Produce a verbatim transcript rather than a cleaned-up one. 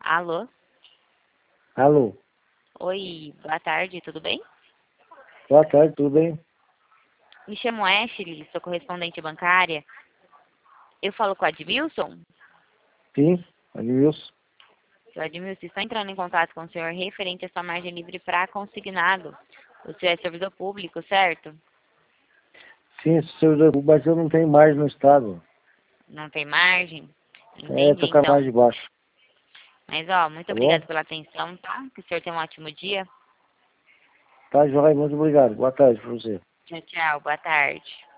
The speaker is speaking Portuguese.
Alô? Alô, Oi, boa tarde, tudo bem? boa tarde, tudo bem? Me chamo Ashley, sou correspondente bancária. Eu falo com o Admilson? Sim, Admilson. O Admilson está entrando em contato com o senhor referente à sua margem livre para consignado. O senhor é servidor público, certo? Sim, servidor público, mas eu não tenho mais no estado. Não tem margem? É, Entendi, tocar mais então. de baixo, Mas, ó, muito tá obrigada bom? pela atenção, tá? Que o senhor tenha um ótimo dia. Tá, joia, muito obrigado. Boa tarde pra você. Tchau, tchau, boa tarde.